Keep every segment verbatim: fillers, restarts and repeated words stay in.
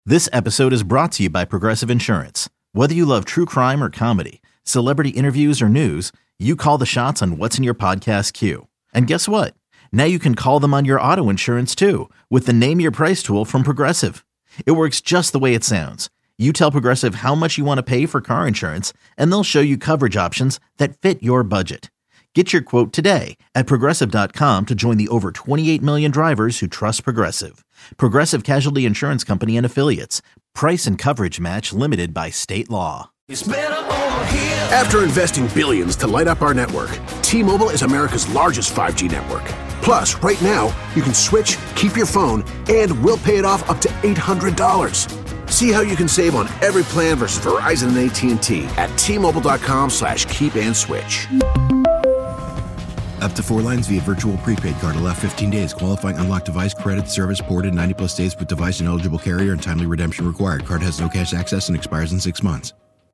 This episode is brought to you by Progressive Insurance. Whether you love true crime or comedy, celebrity interviews or news, you call the shots on what's in your podcast queue. And guess what? Now you can call them on your auto insurance too with the Name Your Price tool from Progressive. It works just the way it sounds. You tell Progressive how much you want to pay for car insurance, and they'll show you coverage options that fit your budget. Get your quote today at Progressive dot com to join the over twenty-eight million drivers who trust Progressive. Progressive Casualty Insurance Company and Affiliates. Price and coverage match limited by state law. After investing billions to light up our network, T-Mobile is America's largest five G network. Plus, right now, you can switch, keep your phone, and we'll pay it off up to eight hundred dollars. See how you can save on every plan versus Verizon and A T and T at T-Mobile.com slash keep and switch. Up to four lines via virtual prepaid card. Allow fifteen days. Qualifying unlocked device credit service ported ninety plus days with device and eligible carrier and timely redemption required. Card has no cash access and expires in six months.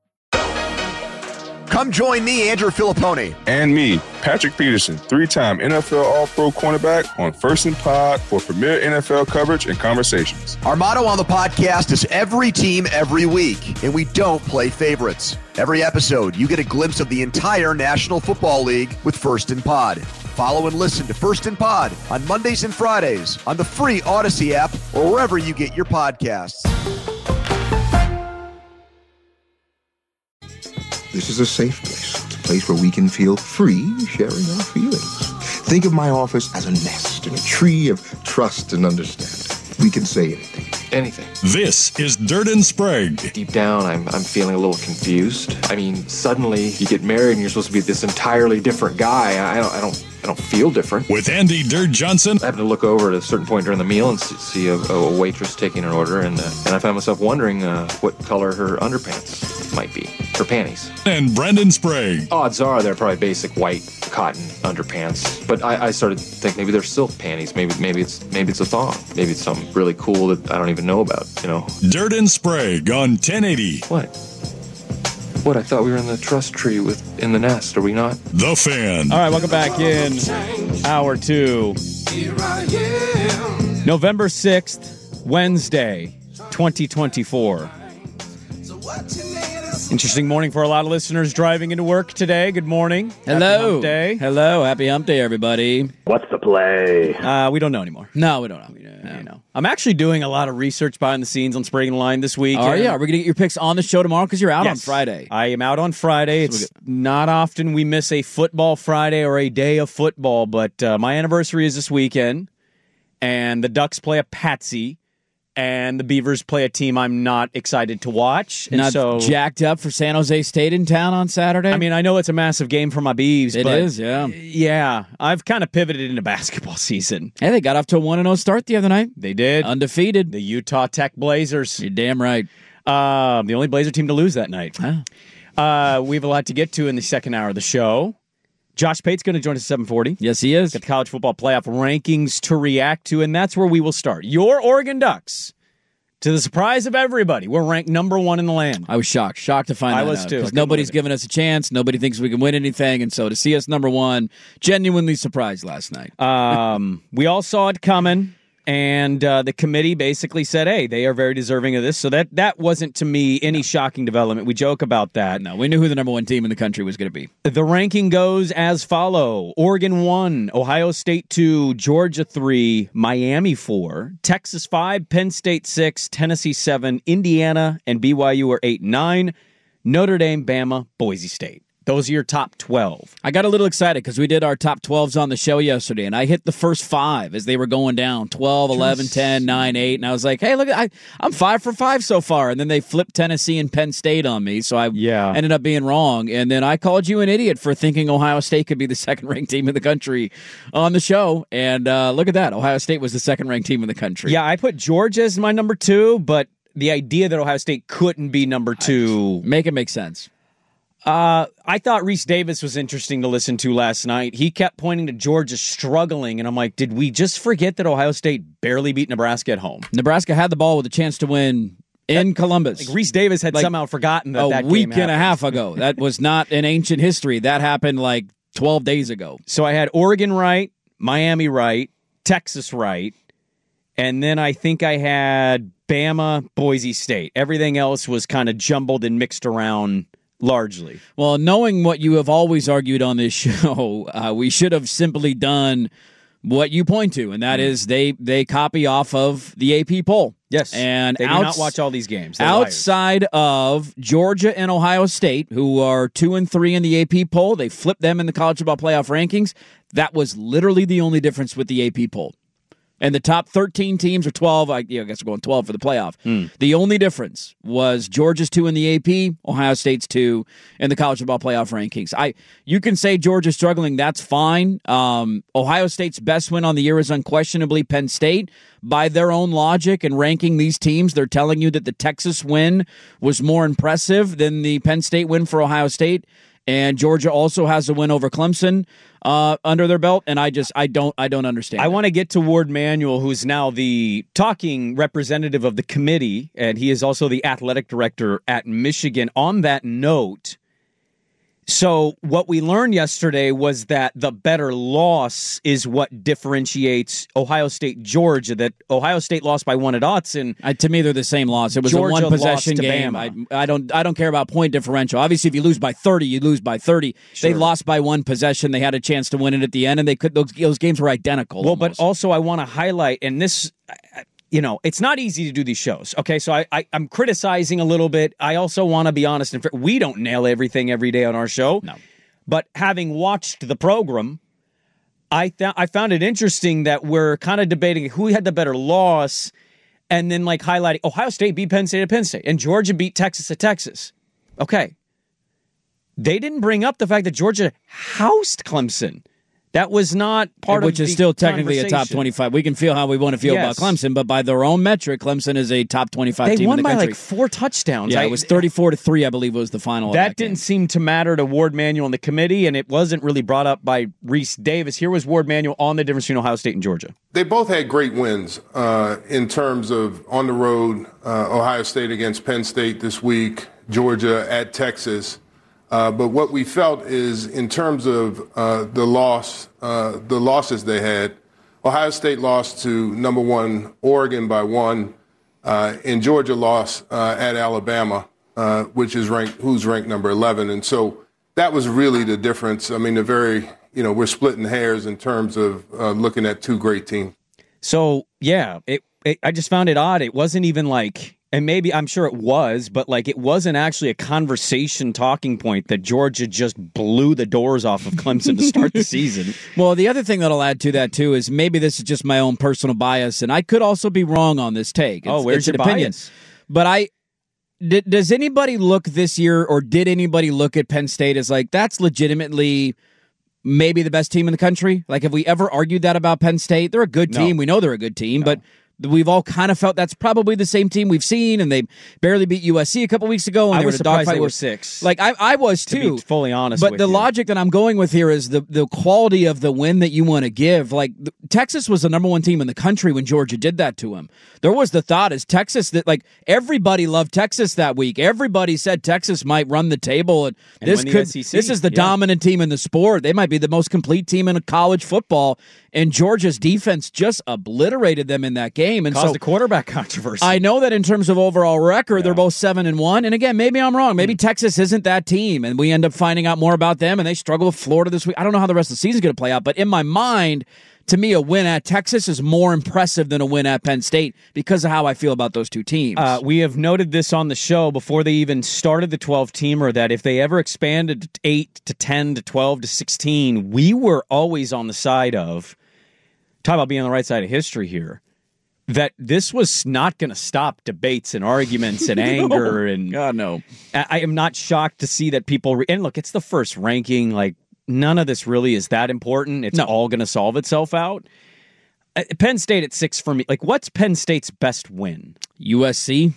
Come join me, Andrew Filipponi. And me, Patrick Peterson, three-time N F L All-Pro cornerback on First and Pod for premier N F L coverage and conversations. Our motto on the podcast is every team, every week, and we don't play favorites. Every episode, you get a glimpse of the entire National Football League with First and Pod. Follow and listen to First and Pod on Mondays and Fridays on the free Odyssey app or wherever you get your podcasts. This is a safe place, a place where we can feel free sharing our feelings. Think of my office as a nest and a tree of trust and understanding. We can say anything. Anything. This is Dirt and Sprague. Deep down, I'm I'm feeling a little confused. I mean, suddenly you get married and you're supposed to be this entirely different guy. I don't I don't I don't feel different. With Andy Dirt Johnson. I happened to look over at a certain point during the meal and see a, a waitress taking an order, and uh, and I found myself wondering uh, what color her underpants might be. Her panties. And Brendan Sprague. Odds are they're probably basic white cotton underpants. But I, I started to think maybe they're silk panties. Maybe maybe it's maybe it's a thong. Maybe it's something really cool that I don't even know about, you know. Dirt and Sprague on ten eighty. What? What? I thought we were in the trust tree with in the nest. Are we not? The Fan. All right, welcome back in hour two. November sixth, Wednesday, twenty twenty-four. Interesting morning for a lot of listeners driving into work today. Good morning. Hello. Happy hump day. Hello. Happy hump day, everybody. What's the play? Uh, we don't know anymore. No, we don't know. We don't, no. You know. I'm actually doing a lot of research behind the scenes on Sprague and Line this week. Oh, yeah. Are we going to get your picks on the show tomorrow? Because you're out yes. on Friday. I am out on Friday. It's not often we miss a football Friday or a day of football, but uh, my anniversary is this weekend, and the Ducks play a patsy. And the Beavers play a team I'm not excited to watch. And not so jacked up for San Jose State in town on Saturday? I mean, I know it's a massive game for my Beavs. It but is, yeah. Yeah. I've kind of pivoted into basketball season. Hey, they got off to a one and oh start the other night. They did. Undefeated. The Utah Tech Blazers. You're damn right. Uh, the only Blazer team to lose that night. Huh. Uh, we have a lot to get to in the second hour of the show. Josh Pate's going to join us at seven forty. Yes, he is. Got the college football playoff rankings to react to, and that's where we will start. Your Oregon Ducks. To the surprise of everybody, we're ranked number one in the land. I was shocked. Shocked to find I that was out. too. Because nobody's given us a chance. Nobody thinks we can win anything. And so to see us number one, genuinely surprised last night. Um, we all saw it coming. And uh, the committee basically said, hey, they are very deserving of this. So that, that wasn't, to me, any shocking development. We joke about that. No, we knew who the number one team in the country was going to be. The ranking goes as follow. Oregon one, Ohio State two, Georgia three, Miami four, Texas five, Penn State six, Tennessee seven, Indiana and B Y U are eight and nine, Notre Dame, Bama, Boise State. Those are your top twelve. I got a little excited because we did our top twelves on the show yesterday, and I hit the first five as they were going down, twelve, eleven, ten, nine, eight, and I was like, hey, look, I, I'm five for five so far, and then they flipped Tennessee and Penn State on me, so I yeah. ended up being wrong, and then I called you an idiot for thinking Ohio State could be the second-ranked team in the country on the show, and uh, look at that. Ohio State was the second-ranked team in the country. Yeah, I put Georgia as my number two, but the idea that Ohio State couldn't be number two. Make it make sense. Uh, I thought Reese Davis was interesting to listen to last night. He kept pointing to Georgia struggling, and I'm like, did we just forget that Ohio State barely beat Nebraska at home? Nebraska had the ball with a chance to win in that, Columbus. Like Reese Davis had like somehow forgotten that a that week game and a half ago. That was not in ancient history. That happened like twelve days ago. So I had Oregon right, Miami right, Texas right, And then I think I had Bama, Boise State. Everything else was kind of jumbled and mixed around largely. Well, knowing what you have always argued on this show, uh, we should have simply done what you point to, and that mm. is they they copy off of the A P poll. Yes, and they do outs- not watch all these games. They're outside liars. of Georgia and Ohio State, who are two and three in the A P poll, they flipped them in the college football playoff rankings. That was literally the only difference with the A P poll. And the top thirteen teams, or twelve, I, yeah, I guess we're going twelve for the playoff. Mm. The only difference was Georgia's two in the A P, Ohio State's two in the college football playoff rankings. I, you can say Georgia's struggling, that's fine. Um, Ohio State's best win on the year is unquestionably Penn State. By their own logic and ranking these teams, they're telling you that the Texas win was more impressive than the Penn State win for Ohio State. And Georgia also has a win over Clemson uh, under their belt, and I just I don't I don't understand. I it. want to get to Ward Manuel, who's now the talking representative of the committee, and he is also the athletic director at Michigan. On that note, so what we learned yesterday was that the better loss is what differentiates Ohio State Georgia. That Ohio State lost by one at Autzen. Uh, to me, they're the same loss. It was Georgia a one possession game. I, I don't I don't care about point differential. Obviously, if you lose by thirty, you lose by thirty. Sure. They lost by one possession. They had a chance to win it at the end, and they could. Those, those games were identical. Well, almost. But also I want to highlight, and this. You know, it's not easy to do these shows. Okay, so I, I, I'm criticizing a little bit. I also want to be honest and fair. We don't nail everything every day on our show. No. But having watched the program, I th- I found it interesting that we're kind of debating who had the better loss, and then like highlighting Ohio State beat Penn State at Penn State, and Georgia beat Texas at Texas. Okay. They didn't bring up the fact that Georgia housed Clemson. That was not part Which of is the still technically a top conversation. twenty-five. We can feel how we want to feel Yes. about Clemson, but by their own metric, Clemson is a top twenty-five They team won in the by country. like four touchdowns. Yeah, I- it was thirty-four to three, I believe, was the final. That, of that didn't game. seem to matter to Ward Manuel and the committee, and it wasn't really brought up by Reese Davis. Here was Ward Manuel on the difference between Ohio State and Georgia. They both had great wins uh, in terms of on the road, uh, Ohio State against Penn State this week, Georgia at Texas. Uh, but what we felt is in terms of uh, the loss, uh, the losses they had, Ohio State lost to number one Oregon by one, uh, and Georgia lost uh, at Alabama, uh, which is ranked, who's ranked number eleven. And so that was really the difference. I mean, the very, you know, we're splitting hairs in terms of uh, looking at two great teams. So, yeah, it, it, I just found it odd. It wasn't even like, and maybe I'm sure it was, but like it wasn't actually a conversation talking point that Georgia just blew the doors off of Clemson to start the season. Well, the other thing that I'll add to that, too, is maybe this is just my own personal bias, and I could also be wrong on this take. It's, oh, where's it's your an opinion. bias? But I... Did, does anybody look this year, or did anybody look at Penn State as like, that's legitimately maybe the best team in the country? Like, have we ever argued that about Penn State? They're a good No. team. We know they're a good team, No. but we've all kind of felt that's probably the same team we've seen, and they barely beat U S C a couple weeks ago. And I they was were surprised dogfight they were with- six. Like, I, I was to too. be fully honest But with the you. logic that I'm going with here is the the quality of the win that you want to give. Like, the, Texas was the number one team in the country when Georgia did that to him. There was the thought is Texas that, like, everybody loved Texas that week. Everybody said Texas might run the table, and, And this win the could S E C. this is the Yeah. dominant team in the sport. They might be the most complete team in college football, and Georgia's defense just obliterated them in that game. And Caused so a quarterback controversy. I know that in terms of overall record, Yeah. they're both seven and one. And again, maybe I'm wrong. Maybe Texas isn't that team, and we end up finding out more about them. And they struggle with Florida this week. I don't know how the rest of the season is going to play out, but in my mind, to me, a win at Texas is more impressive than a win at Penn State because of how I feel about those two teams. Uh, we have noted this on the show before they even started the twelve-teamer that if they ever expanded to eight to ten to twelve to sixteen, we were always on the side of, talk about being on the right side of history here, that this was not going to stop debates and arguments and anger. No. and God, no. I, I am not shocked to see that people, re- and look, it's the first ranking, like, none of this really is that important. It's No. all going to solve itself out. Uh, Penn State at six for me. Like, what's Penn State's best win? U S C,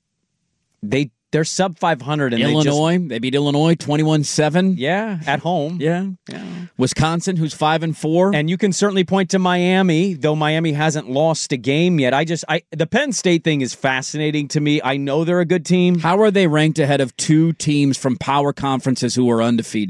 They they're sub five hundred and Illinois. They, they beat Illinois twenty-one seven. They just, yeah, at home. Yeah. yeah. Wisconsin, who's five and four. And you can certainly point to Miami, though Miami hasn't lost a game yet. I just I the Penn State thing is fascinating to me. I know they're a good team How are they ranked ahead of two teams from power conferences who are undefeated?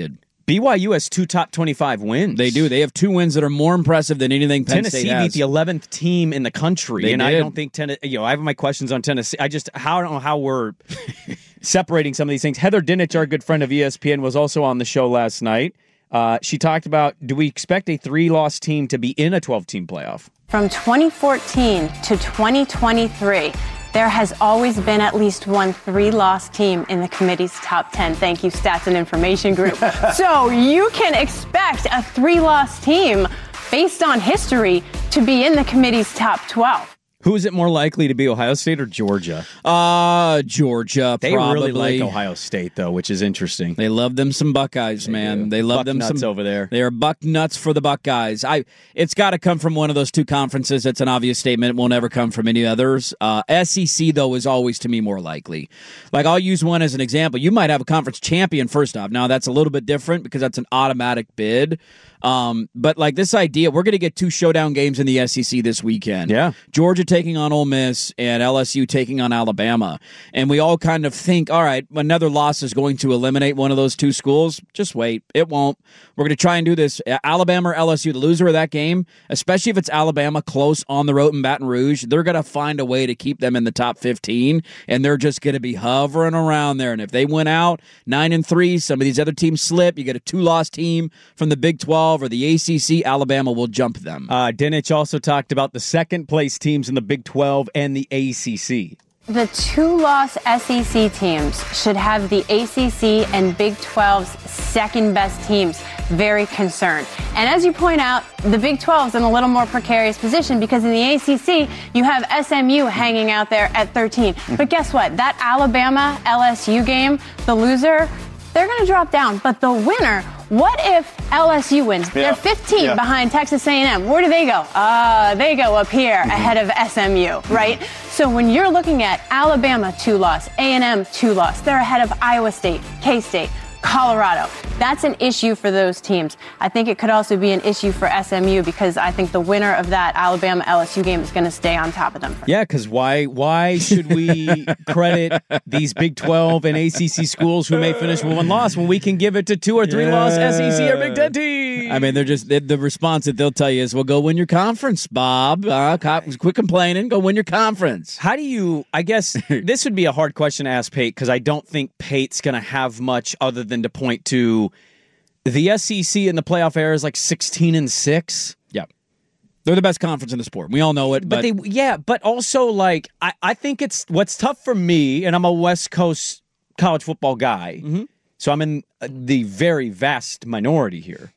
B Y U has two top twenty-five wins. They do. They have two wins that are more impressive than anything Penn Tennessee State has. beat the eleventh team in the country, They and did. I don't think Tennessee. You know, I have my questions on Tennessee. I just how I don't know how we're separating some of these things. Heather Dinich, our good friend of E S P N, was also on the show last night. Uh, she talked about, do we expect a three-loss team to be in a twelve-team playoff? From twenty fourteen to twenty twenty-three, there has always been at least one three-loss team in the committee's top ten. Thank you, Stats and Information Group. So you can expect a three-loss team based on history to be in the committee's top twelve. Who is it more likely to be, Ohio State or Georgia? Uh, Georgia, They probably. really like Ohio State, though, which is interesting. They love them some Buckeyes, They man. do. They love Buck them nuts some over there. They are buck nuts for the Buckeyes. I. It's got to come from one of those two conferences. It's an obvious statement. It will never come from any others. Uh, S E C, though, is always, to me, more likely. Like, I'll use one as an example. You might have a conference champion, first off. Now, that's a little bit different because that's an automatic bid. Um, but like this idea, we're going to get two showdown games in the S E C this weekend. Yeah. Georgia taking on Ole Miss and L S U taking on Alabama. And we all kind of think, all right, another loss is going to eliminate one of those two schools. Just wait. It won't. We're going to try and do this. Alabama or L S U, the loser of that game, especially if it's Alabama close on the road in Baton Rouge, they're going to find a way to keep them in the top fifteen, and they're just going to be hovering around there. And if they win out nine and three, some of these other teams slip, you get a two-loss team from the Big twelve or the A C C, Alabama will jump them. Uh, Dinich also talked about the second-place teams in the Big twelve and the A C C. The two-loss S E C teams should have the A C C and Big twelve's second-best teams very concerned. And as you point out, the Big twelve's in a little more precarious position because in the A C C, you have S M U hanging out there at thirteen. But guess what? That Alabama L S U game, the loser, they're going to drop down. But the winner, what if L S U wins? Yeah. They're fifteen Yeah. behind Texas A and M. Where do they go? Uh, they go up here Mm-hmm. ahead of S M U, right? So when you're looking at Alabama two-loss, A and M two-loss, they're ahead of Iowa State, K-State, Colorado. That's an issue for those teams. I think it could also be an issue for S M U because I think the winner of that Alabama L S U game is going to stay on top of them. Yeah, because why why should we credit these Big twelve and A C C schools who may finish with one loss when we can give it to two or three loss S E C or Big Ten teams? I mean, they're just the, the response that they'll tell you is, "Well, go win your conference, Bob. Uh, cop, quit complaining. Go win your conference." How do you? I guess this would be a hard question to ask Pate because I don't think Pate's going to have much other than to point to the S E C in the playoff era is like sixteen and six. Yeah, they're the best conference in the sport. We all know it, but, but, they yeah, but also like I, I think it's what's tough for me, and I'm a West Coast college football guy, mm-hmm. so I'm in the very vast minority here.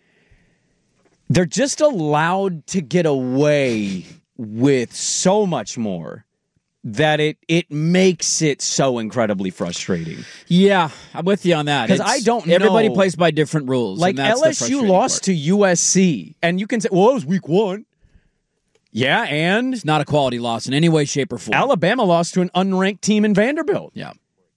They're just allowed to get away with so much more that it it makes it so incredibly frustrating. yeah, I'm with you on that. Because It's- I don't know. Everybody plays by different rules. Like and that's L the S U frustrating lost part. to U S C, and you can say, well, it was week one. Yeah, and It's not a quality loss in any way, shape, or form. Alabama lost to an unranked team in Vanderbilt. Yeah.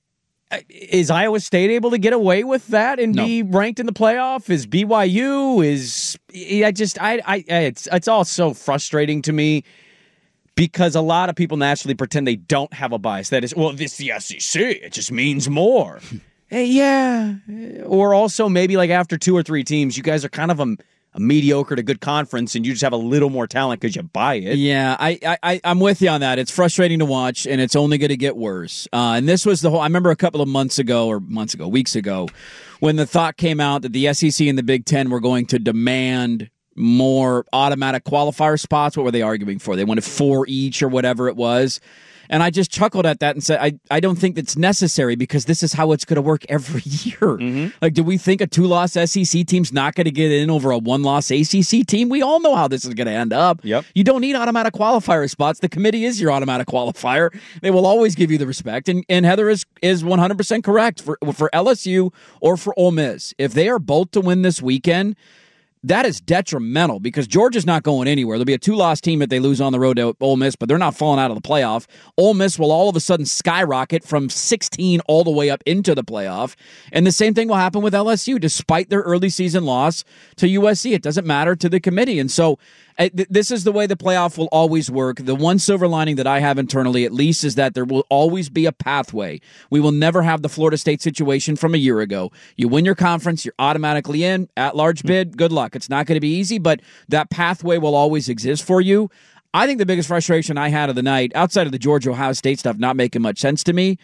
Is Iowa State able to get away with that and No. be ranked in the playoff? Is B Y U? Is I just I I it's it's all so frustrating to me because a lot of people naturally pretend they don't have a bias. That is, well, this is the S E C. It just means more. Hey, yeah. Or also maybe like after two or three teams, you guys are kind of a, a mediocre to good conference and you just have a little more talent because you buy it. Yeah, I, I, I'm with you on that. It's frustrating to watch, and it's only going to get worse. Uh, and this was the whole, I remember a couple of months ago, or months ago, weeks ago, when the thought came out that the S E C and the Big Ten were going to demand more automatic qualifier spots. What were they arguing for? They wanted four each or whatever it was. And I just chuckled at that and said, I, I don't think that's necessary because this is how it's going to work every year. Mm-hmm. Like, do we think a two-loss S E C team's not going to get in over a one-loss A C C team? We all know how this is going to end up. Yep. You don't need automatic qualifier spots. The committee is your automatic qualifier. They will always give you the respect. And, and Heather is, is one hundred percent correct for, for L S U or for Ole Miss. If they are both to win this weekend, that is detrimental because Georgia's not going anywhere. There'll be a two-loss team if they lose on the road to Ole Miss, but they're not falling out of the playoff. Ole Miss will all of a sudden skyrocket from sixteen all the way up into the playoff. And the same thing will happen with L S U, despite their early season loss to U S C. It doesn't matter to the committee. And so This is the way the playoff will always work. The one silver lining that I have internally, at least, is that there will always be a pathway. We will never have the Florida State situation from a year ago. You win your conference, you're automatically in, at-large bid, good luck. It's not going to be easy, but that pathway will always exist for you. I think the biggest frustration I had of the night, outside of the Georgia-Ohio State stuff not making much sense to me,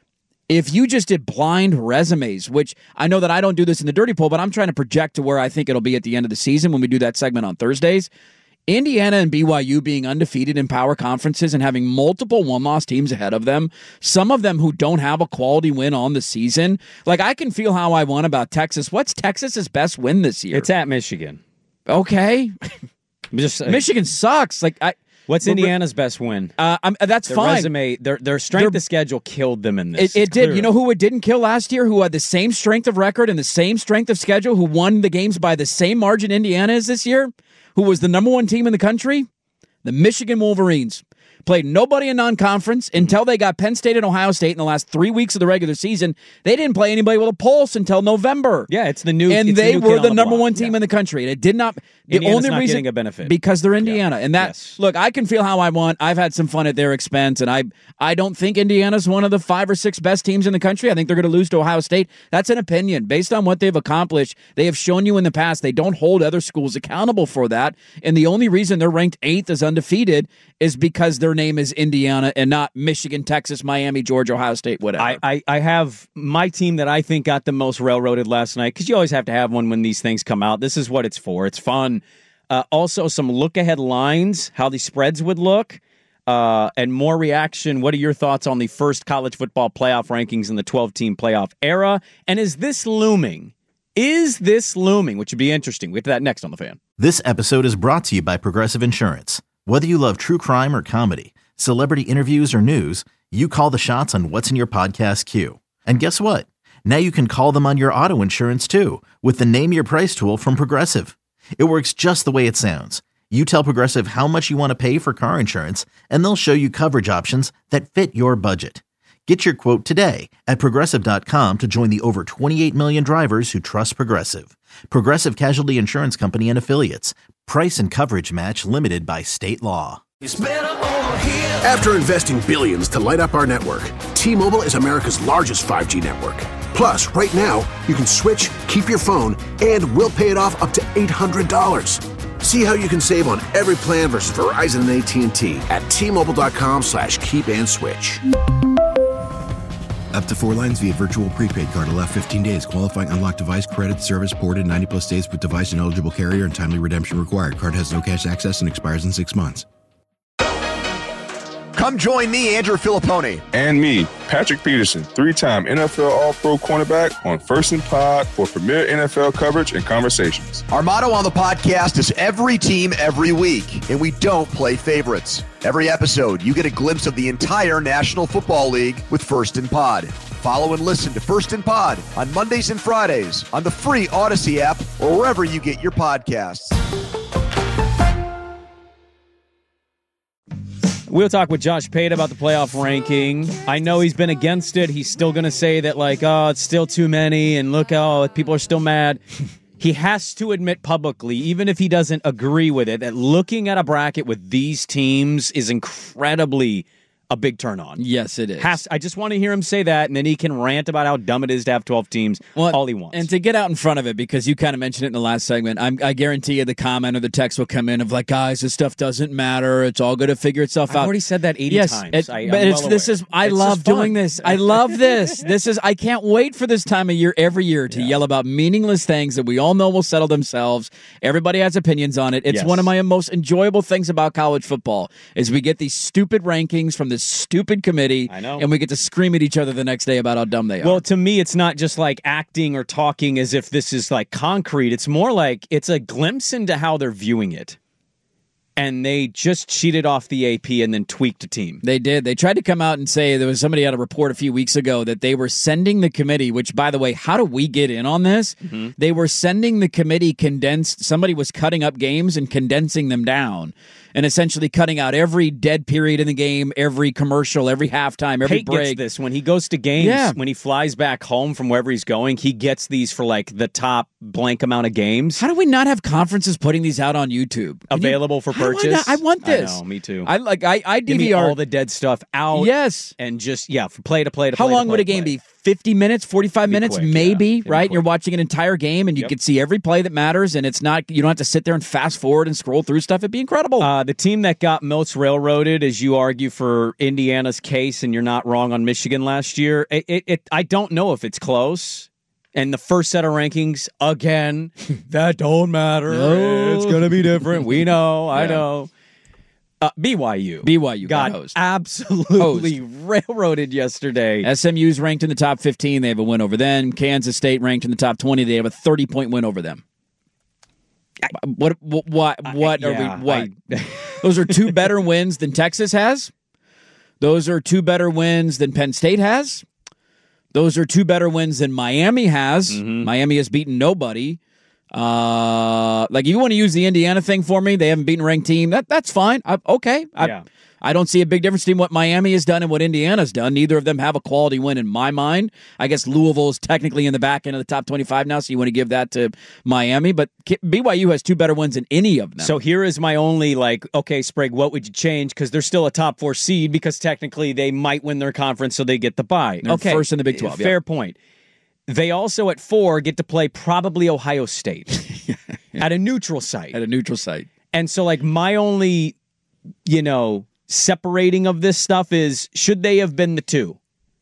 if you just did blind resumes, which I know that I don't do this in the Dirty Poll, but I'm trying to project to where I think it'll be at the end of the season when we do that segment on Thursdays. Indiana and B Y U being undefeated in power conferences and having multiple one-loss teams ahead of them, some of them who don't have a quality win on the season. Like, I can feel how I want about Texas. What's Texas's best win this year? It's at Michigan. Okay. Just uh, Michigan sucks. Like, I... What's Indiana's best win? Uh, I'm, that's their fine. Resume, their their strength Their, of schedule killed them in this. It, it did. Clearly. You know who it didn't kill last year? Who had the same strength of record and the same strength of schedule? Who won the games by the same margin Indiana is this year? Who was the number one team in the country? The Michigan Wolverines. Played nobody in non-conference until they got Penn State and Ohio State in the last three weeks of the regular season. They didn't play anybody with a pulse until November. Yeah, it's the new, and it's they the new were kid the on number block. one team yeah. in the country, and it did not. The Indiana's only not reason getting a benefit because they're Indiana, yeah. and that yes. look, I can feel how I want. I've had some fun at their expense, and I I don't think Indiana's one of the five or six best teams in the country. I think they're going to lose to Ohio State. That's an opinion based on what they've accomplished. They have shown you in the past they don't hold other schools accountable for that, and the only reason they're ranked eighth as undefeated is because their name is Indiana and not Michigan, Texas, Miami, Georgia, Ohio State, whatever. I, I, I have my team that I think got the most railroaded last night, because you always have to have one when these things come out. This is what it's for. It's fun. Uh, also, some look-ahead lines, how the spreads would look, uh, and more reaction. What are your thoughts on the first college football playoff rankings in the twelve-team playoff era? And is this looming? Is this looming? Which would be interesting. We'll get to that next on The Fan. This episode is brought to you by Progressive Insurance. Whether you love true crime or comedy, celebrity interviews or news, you call the shots on what's in your podcast queue. And guess what? Now you can call them on your auto insurance too with the Name Your Price tool from Progressive. It works just the way it sounds. You tell Progressive how much you want to pay for car insurance, and they'll show you coverage options that fit your budget. Get your quote today at Progressive dot com to join the over twenty-eight million drivers who trust Progressive. Progressive Casualty Insurance Company and Affiliates. Price and coverage match limited by state law. After investing billions to light up our network, T-Mobile is America's largest five G network. Plus, right now, you can switch, keep your phone, and we'll pay it off up to eight hundred dollars. See how you can save on every plan versus Verizon and A T and T at T-Mobile.com slash keep and switch. Up to four lines via virtual prepaid card. Allow fifteen days. Qualifying unlocked device credit service ported ninety plus days with device and eligible carrier and timely redemption required. Card has no cash access and expires in six months. Come join me, Andrew Filippone. And me, Patrick Peterson, three-time N F L All-Pro cornerback on First and Pod for premier N F L coverage and conversations. Our motto on the podcast is every team, every week, and we don't play favorites. Every episode, you get a glimpse of the entire National Football League with First and Pod. Follow and listen to First and Pod on Mondays and Fridays on the free Odyssey app or wherever you get your podcasts. We'll talk with Josh Pate about the playoff ranking. I know he's been against it. He's still going to say that, like, oh, it's still too many, and look, oh, people are still mad. He has to admit publicly, even if he doesn't agree with it, that looking at a bracket with these teams is incredibly a big turn on. Yes, it is. Has, I just want to hear him say that, and then he can rant about how dumb it is to have twelve teams well, all he wants. And to get out in front of it, because you kind of mentioned it in the last segment, I'm, I guarantee you the comment or the text will come in of like, guys, this stuff doesn't matter. It's all going to figure itself I've out. I've already said that eighty yes, times. It, I, but I'm it's, well this aware. is, I it's love doing this. I love this. This is, I can't wait for this time of year every year to yeah. yell about meaningless things that we all know will settle themselves. Everybody has opinions on it. It's yes. one of my most enjoyable things about college football is we get these stupid rankings from this stupid committee. I know. And we get to scream at each other the next day about how dumb they are. Well, to me, it's not just like acting or talking as if this is like concrete. It's more like it's a glimpse into how they're viewing it. And they just cheated off the A P and then tweaked a team. They did. They tried to come out and say, there was somebody had a report a few weeks ago that they were sending the committee, which, by the way, how do we get in on this? Mm-hmm. They were sending the committee condensed. Somebody was cutting up games and condensing them down. and essentially cutting out every dead period in the game, every commercial, every halftime, every Pate break. Gets this when he goes to games, Yeah. when he flies back home from wherever he's going, he gets these for like the top blank amount of games. How do we not have conferences putting these out on YouTube? Can Available you, for how do purchase? I, not, I want this. I know, me too. I like I, I Give D V me R all the dead stuff out. Yes. And just, yeah, from play to play to How play to long play would to a game play. be? fifty minutes, forty-five minutes, quick, maybe, yeah. It'd be right? And you're quick. watching an entire game and you Yep. can see every play that matters, and it's not you don't have to sit there and fast forward and scroll through stuff. It'd be incredible. Uh, the team that got most railroaded, as you argue for Indiana's case, and you're not wrong on Michigan last year, it, it, it I don't know if it's close. And the first set of rankings, again, that don't matter. No. It's going to be different. We know. I Yeah. know. Uh, B Y U. B Y U got got hosed. absolutely railroaded yesterday. S M U's ranked in the top fifteen. They have a win over them. Kansas State ranked in the top twenty. They have a thirty-point win over them. What? What? What, what yeah, are we? What? I- Those are two better wins than Texas has. Those are two better wins than Penn State has. Those are two better wins than Miami has. Mm-hmm. Miami has beaten nobody. Uh, like, if you want to use the Indiana thing for me, they haven't beaten a ranked team. That that's fine. I, okay. I, Yeah. I don't see a big difference between what Miami has done and what Indiana's done. Neither of them have a quality win in my mind. I guess Louisville is technically in the back end of the top twenty-five now, so you want to give that to Miami. But B Y U has two better wins than any of them. So here is my only, like, okay, Sprague, what would you change? Because they're still a top four seed because technically they might win their conference so they get the bye. They're okay. first in the Big twelve, Fair yeah. point. They also, at four, get to play probably Ohio State at a neutral site. At a neutral site. And so, like, my only, you know, separating of this stuff is, should they have been the two?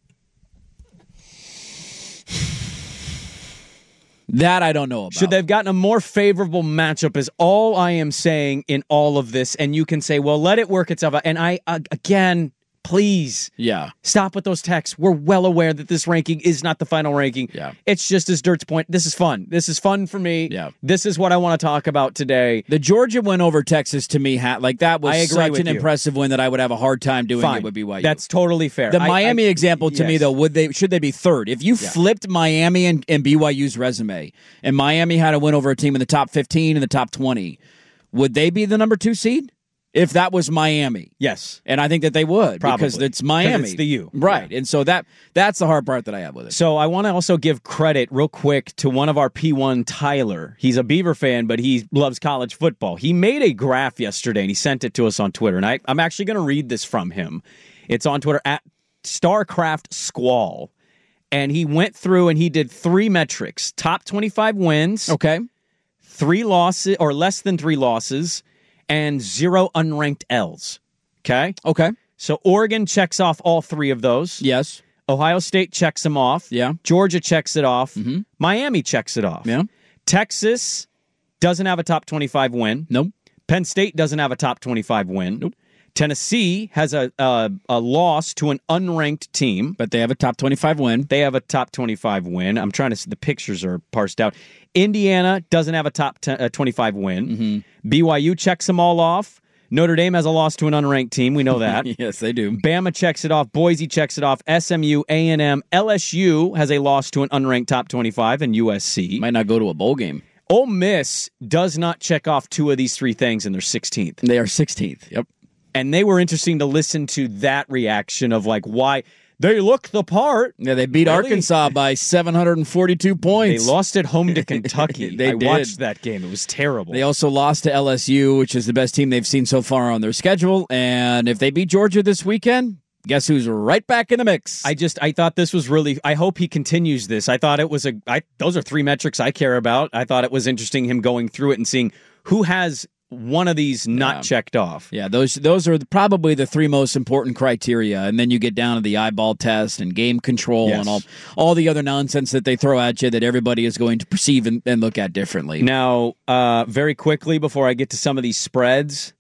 That I don't know about. Should they have gotten a more favorable matchup is all I am saying in all of this. And you can say, well, let it work itself out. And I, uh, again, please Yeah. stop with those texts. We're well aware that this ranking is not the final ranking. Yeah. It's just as Dirt's point. This is fun. This is fun for me. Yeah. This is what I want to talk about today. The Georgia win over Texas to me, ha- like that was I agree such with an you. impressive win that I would have a hard time doing Fine. it with B Y U. That's totally fair. The I- Miami I- example to me, yes. though, would they should they be third? If you Yeah. flipped Miami and, and B Y U's resume, and Miami had a win over a team in the top fifteen and the top twenty, would they be the number two seed? If that was Miami. Yes. And I think that they would Probably. because it's Miami. 'Cause it's the U. Right. Yeah. And so that that's the hard part that I have with it. So I want to also give credit real quick to one of our P one, Tyler. He's a Beaver fan, but he loves college football. He made a graph yesterday, and he sent it to us on Twitter. And I, I'm actually going to read this from him. It's on Twitter, at StarCraft Squall. And he went through and he did three metrics. Top twenty-five wins. Okay. Three losses, or less than three losses, and zero unranked L's. Okay? Okay. So Oregon checks off all three of those. Yes. Ohio State checks them off. Yeah. Georgia checks it off. Mm-hmm. Miami checks it off. Yeah. Texas doesn't have a top twenty-five win. Nope. Penn State doesn't have a top twenty-five win. Nope. Tennessee has a, a a loss to an unranked team. But they have a top twenty-five win. They have a top twenty-five win. I'm trying to see, the pictures are parsed out. Indiana doesn't have a top ten, uh, twenty-five win. Mm-hmm. B Y U checks them all off. Notre Dame has a loss to an unranked team. We know that. Yes, they do. Bama checks it off. Boise checks it off. S M U, A and M, L S U has a loss to an unranked top twenty-five, and U S C. Might not go to a bowl game. Ole Miss does not check off two of these three things, and they're sixteenth. They are sixteenth. Yep. And they were interesting to listen to that reaction of, like, why they look the part. Yeah, they beat Really? Arkansas by seven hundred forty-two They points. lost at home to Kentucky. They I did. watched that game. It was terrible. They also lost to L S U, which is the best team they've seen so far on their schedule. And if they beat Georgia this weekend, guess who's right back in the mix? I just I thought this was really. I hope he continues this. I thought it was a. I those are three metrics I care about. I thought it was interesting him going through it and seeing who has one of these not Yeah. checked off. Yeah, those those are probably the three most important criteria, and then you get down to the eyeball test and game control Yes. and all all the other nonsense that they throw at you that everybody is going to perceive and, and look at differently. Now, uh, very quickly before I get to some of these spreads,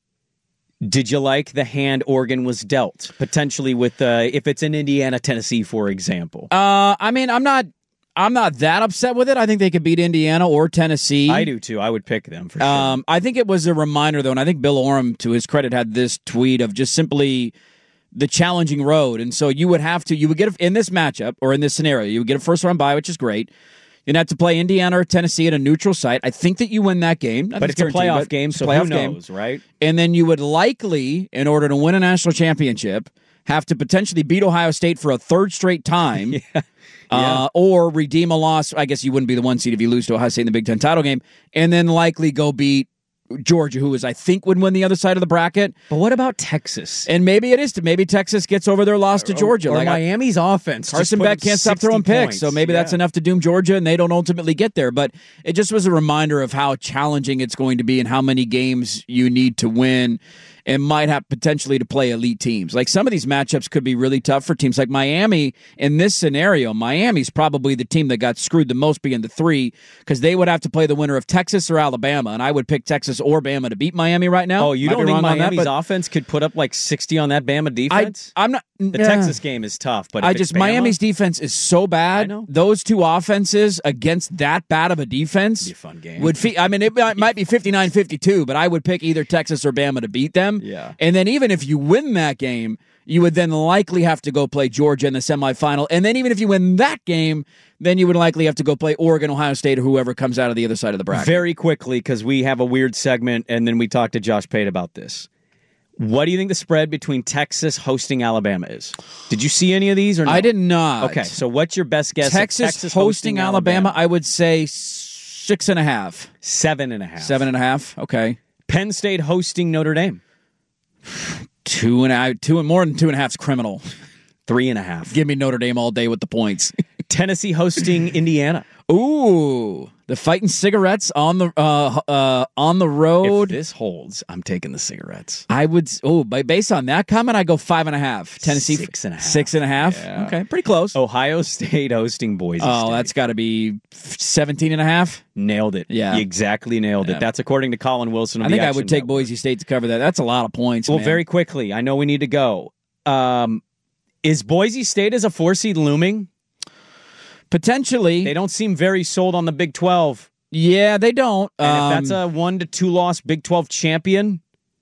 did you like the hand Oregon was dealt potentially with uh, if it's in Indiana, Tennessee, for example? Uh, I mean, I'm not I'm not that upset with it. I think they could beat Indiana or Tennessee. I do too. I would pick them for sure. Um, I think it was a reminder, though, and I think Bill Oram, to his credit, had this tweet of just simply the challenging road. And so you would have to, you would get, a, in this matchup, or in this scenario, you would get a first round bye, which is great. You'd have to play Indiana or Tennessee at a neutral site. I think that you win that game. But it's a playoff game, so who knows, right? And then you would likely, in order to win a national championship, have to potentially beat Ohio State for a third straight time. yeah. Uh, yeah. Or redeem a loss. I guess you wouldn't be the one seed if you lose to Ohio State in the Big Ten title game. And then likely go beat Georgia, who is I think would win the other side of the bracket. But what about Texas? And maybe it is. To, maybe Texas gets over their loss to Georgia. Or, or like Miami's I, offense. Carson Beck can't stop throwing points. picks, so maybe yeah. that's enough to doom Georgia, and they don't ultimately get there. But it just was a reminder of how challenging it's going to be and how many games you need to win and might have potentially to play elite teams. Like some of these matchups could be really tough for teams like Miami. In this scenario, Miami's probably the team that got screwed the most being the three because they would have to play the winner of Texas or Alabama, and I would pick Texas or Bama to beat Miami right now. Oh, you might don't think Miami's that, offense could put up like sixty on that Bama defense? I, I'm not. The uh, Texas game is tough, but I just Bama, Miami's defense is so bad. Those two offenses against that bad of a defense be a fun game. Would fe- I mean, it might, might be fifty-nine fifty-two, but I would pick either Texas or Bama to beat them. Yeah, and then even if you win that game, you would then likely have to go play Georgia in the semifinal. And then even if you win that game, then you would likely have to go play Oregon, Ohio State, or whoever comes out of the other side of the bracket. Very quickly, because we have a weird segment, and then we talked to Josh Pate about this. What do you think the spread between Texas hosting Alabama is? Did you see any of these or no? I did not. Okay, so what's your best guess? Texas, Texas hosting, hosting Alabama, Alabama, I would say six and a half. Seven and a half. Seven and a half, okay. Penn State hosting Notre Dame. Two and a, two and more than two and a half is criminal. Three and a half. Give me Notre Dame all day with the points. Tennessee hosting Indiana. Ooh, the fighting cigarettes on the uh, uh, on the road. If this holds, I'm taking the cigarettes. I would. Oh, based on that comment, I go five and a half. Tennessee six and a half. Six and a half. Yeah. Okay, pretty close. Ohio State hosting Boise Oh, State. that's got to be seventeen and a half. Nailed it. Yeah, you exactly nailed yeah. it. That's according to Colin Wilson. Of I think the I would take Network. Boise State to cover that. That's a lot of points. Well, man. very quickly. I know we need to go. Um, is Boise State as a four seed looming? Potentially. They don't seem very sold on the Big twelve. Yeah, they don't. And um, if that's a one to two loss Big twelve champion,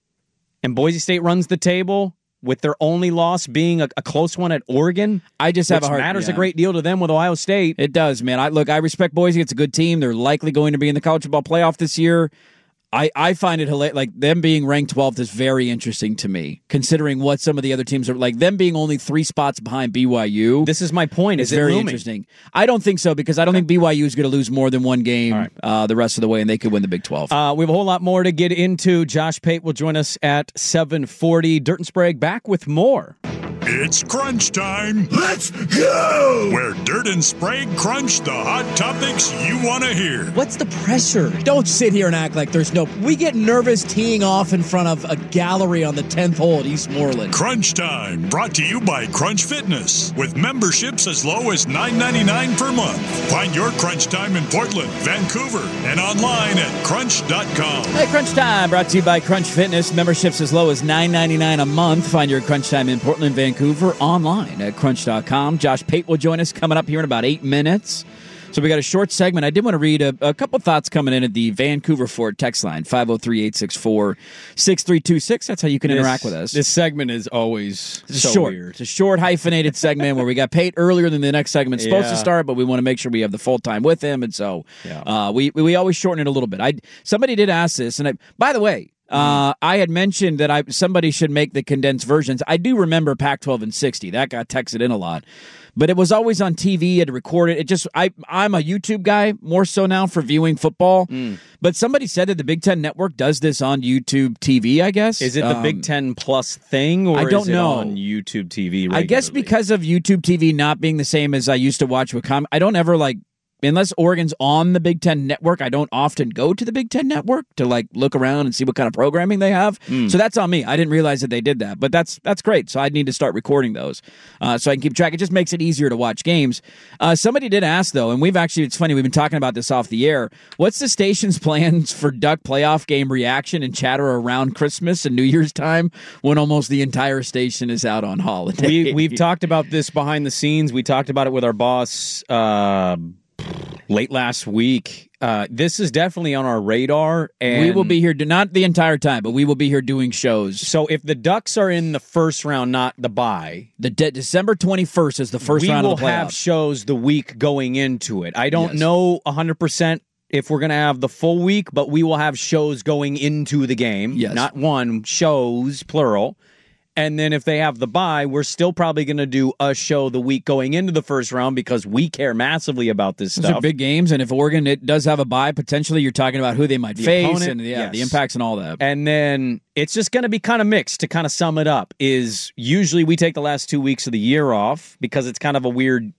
and Boise State runs the table with their only loss being a, a close one at Oregon, I just have which a hard, matters yeah. a great deal to them with Ohio State. It does, man. I look, I respect Boise. It's a good team. They're likely going to be in the college football playoff this year. I, I find it hilarious. Like, them being ranked twelfth is very interesting to me, considering what some of the other teams are like. Them being only three spots behind B Y U. This is my point. Is it very looming? interesting. I don't think so because I don't think B Y U is going to lose more than one game right. uh, the rest of the way, and they could win the Big twelve. Uh, we have a whole lot more to get into. Josh Pate will join us at seven forty. Dirt and Sprague back with more. It's crunch time. Let's go! Where Dirt and Sprague crunch the hot topics you want to hear. What's the pressure? Don't sit here and act like there's no... We get nervous teeing off in front of a gallery on the tenth hole at Eastmoreland. Crunch time, brought to you by Crunch Fitness, with memberships as low as nine ninety-nine per month. Find your Crunch Time in Portland, Vancouver, and online at crunch dot com. Hey, Crunch Time, brought to you by Crunch Fitness. Memberships as low as nine ninety-nine a month. Find your Crunch Time in Portland, Vancouver, online at crunch dot com. Josh Pate will join us coming up here in about eight minutes. So we got a short segment. I did want to read a, a couple thoughts coming in at the Vancouver Ford text line, five oh three, eight six four, six three two six. That's how you can this, interact with us. This segment is always it's so short. weird. It's a short, hyphenated segment where we got Pate earlier than the next segment's supposed Yeah. to start, but we want to make sure we have the full time with him. And so Yeah. uh, we, we always shorten it a little bit. I Somebody did ask this, and I, by the way, Uh, I had mentioned that I somebody should make the condensed versions. I do remember Pac twelve and sixty. That got texted in a lot. But it was always on T V. You had to record it. It just I I'm a YouTube guy more so now for viewing football. Mm. But somebody said that the Big Ten Network does this on YouTube T V, I guess. Is it the Um, Big Ten Plus thing, or I don't is it know. on YouTube T V I guess regularly? because of YouTube T V not being the same as I used to watch with com, I don't ever like unless Oregon's on the Big Ten Network, I don't often go to the Big Ten Network to like look around and see what kind of programming they have. Mm. So that's on me. I didn't realize that they did that, but that's that's great. So I need to start recording those uh, so I can keep track. It just makes it easier to watch games. Uh, somebody did ask though, and we've actually, it's funny, we've been talking about this off the air. What's the station's plans for Duck playoff game reaction and chatter around Christmas and New Year's time when almost the entire station is out on holiday? We, we've talked about this behind the scenes. We talked about it with our boss uh, late last week. Uh, this is definitely on our radar. And we will be here, not the entire time, but we will be here doing shows. So if the Ducks are in the first round, not the bye, the de- December twenty-first is the first round of the playoffs. We will have shows the week going into it. I don't yes. know one hundred percent if we're going to have the full week, but we will have shows going into the game. Yes. Not one, shows, plural. And then if they have the bye, we're still probably going to do a show the week going into the first round because we care massively about this Those stuff. are big games, and if Oregon it does have a bye, potentially you're talking about who they might the face opponent, and yeah, yes. the impacts and all that. And then it's just going to be kind of mixed to kind of sum it up. Is usually we take the last two weeks of the year off because it's kind of a weird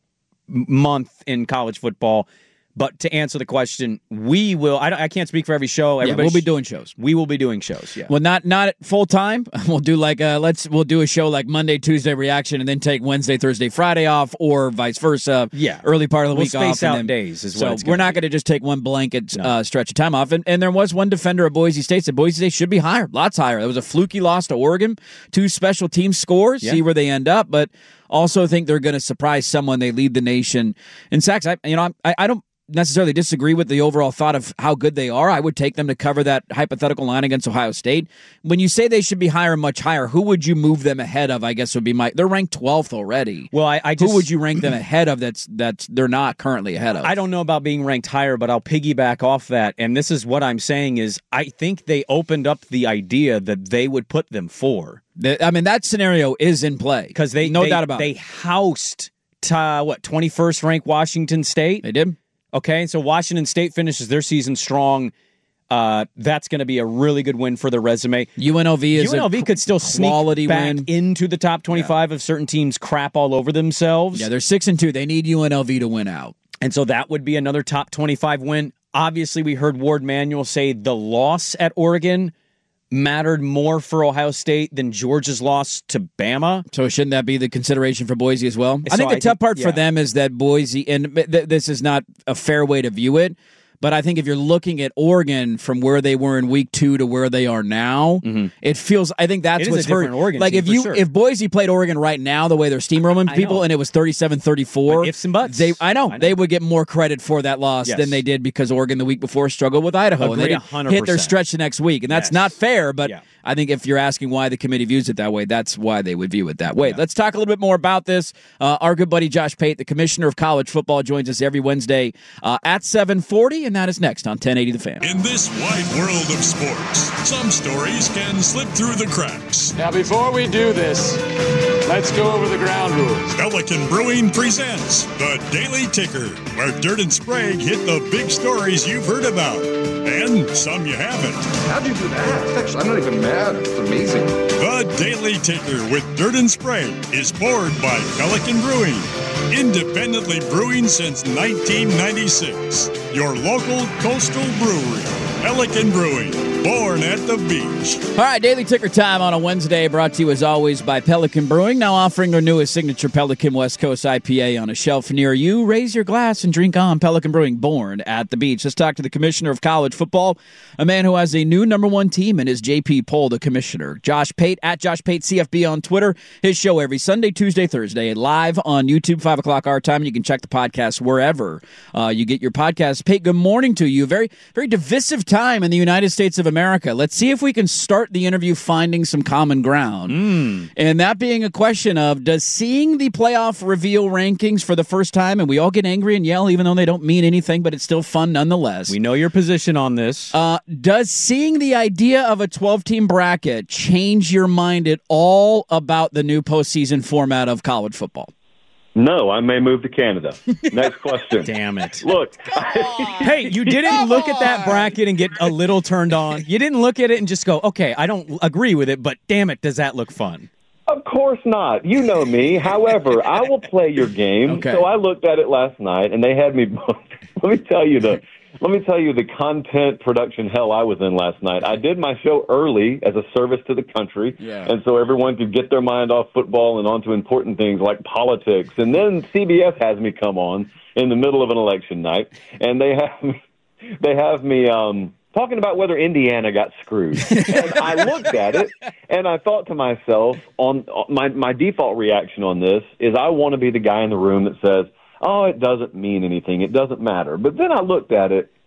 month in college football. But to answer the question, we will. I, I can't speak for every show. Yeah, we'll be doing shows. We will be doing shows. Yeah. Well, not not full time. We'll do like a, let's we'll do a show like Monday, Tuesday reaction, and then take Wednesday, Thursday, Friday off, or vice versa. Yeah. Early part of the we'll week space off. out and then, days is so what it's we're not be. going to just take one blanket no. uh, stretch of time off. And, and there was one defender of Boise State said Boise State should be higher, lots higher. There was a fluky loss to Oregon, two special team scores. Yeah. See where they end up, but also think they're going to surprise someone. They lead the nation in sacks. I you know I, I don't. necessarily disagree with the overall thought of how good they are. I would take them to cover that hypothetical line against Ohio State. When you say they should be higher, much higher, who would you move them ahead of? I guess would be my. They're ranked twelfth already. Well, I, I just, who would you rank them ahead of? That's that's they're not currently ahead of. I don't know about being ranked higher, but I'll piggyback off that. And this is what I'm saying is I think they opened up the idea that they would put them four. The, I mean that scenario is in play because they no they, doubt about they it. They housed to, what twenty-first ranked Washington State. They did. Okay, so Washington State finishes their season strong. Uh, that's going to be a really good win for their resume. U N L V is U N L V a could still sneak back win. into the top twenty-five yeah. if certain teams crap all over themselves. Yeah, they're six and two. They need U N L V to win out, and so that would be another top twenty-five win. Obviously, we heard Ward Manuel say the loss at Oregon mattered more for Ohio State than Georgia's loss to Bama. So shouldn't that be the consideration for Boise as well? So I think the I tough think, part yeah. for them is that Boise, and th- this is not a fair way to view it, but I think if you're looking at Oregon from where they were in week two to where they are now, mm-hmm. it feels. I think that's it what's is a different hurt. Oregon like team if you sure. if Boise played Oregon right now, the way they're steamrolling people, know. and it was thirty-seven thirty-four, ifs and buts. They, I know, I know they would get more credit for that loss yes. than they did because Oregon the week before struggled with Idaho, Agree, and they didn't one hundred percent. hit their stretch the next week, and that's yes. not fair. But yeah. I think if you're asking why the committee views it that way, that's why they would view it that way. Yeah. Let's talk a little bit more about this. Uh, our good buddy Josh Pate, the commissioner of college football, joins us every Wednesday uh, at seven forty, and that is next on ten eighty The Fan. In this wide world of sports, some stories can slip through the cracks. Now, before we do this, let's go over the ground rules. Pelican Brewing presents the Daily Ticker, where Dirt and Sprague hit the big stories you've heard about, and some you haven't. How'd you do that? Actually, I'm not even mad. It's amazing. The Daily Ticker with Dirt and Sprague is poured by Pelican Brewing, independently brewing since nineteen ninety-six. Your local coastal brewery, Pelican Brewing, born at the beach. All right, Daily Ticker time on a Wednesday, brought to you as always by Pelican Brewing, now offering their newest signature Pelican West Coast I P A on a shelf near you. Raise your glass and drink on. Pelican Brewing, born at the beach. Let's talk to the commissioner of college football, a man who has a new number one team in his J P poll, the commissioner. Josh Pate, at Josh Pate C F B on Twitter. His show every Sunday, Tuesday, Thursday, live on YouTube, five o'clock our time. You can check the podcast wherever uh, you get your podcast. Pate, good morning to you. Very, very divisive time in the United States of America. Let's see if we can start the interview finding some common ground. Mm. And that being a question of, does seeing the playoff reveal rankings for the first time, and we all get angry and yell even though they don't mean anything, but it's still fun nonetheless. We know your position on this. Uh, does seeing the idea of a twelve-team bracket change your mind at all about the new postseason format of college football? No, I may move to Canada. Next question. Damn it. Look. Hey, you didn't look at that bracket and get a little turned on. You didn't look at it and just go, okay, I don't agree with it, but damn it, does that look fun? Of course not. You know me. However, I will play your game. Okay. So I looked at it last night, and they had me – let me tell you the – Let me tell you the content production hell I was in last night. I did my show early as a service to the country, yeah. and so everyone could get their mind off football and onto important things like politics. And then C B S has me come on in the middle of an election night, and they have me, they have me um, talking about whether Indiana got screwed. And I looked at it, and I thought to myself, on my my default reaction on this is I want to be the guy in the room that says, oh, it doesn't mean anything. It doesn't matter. But then I looked at it,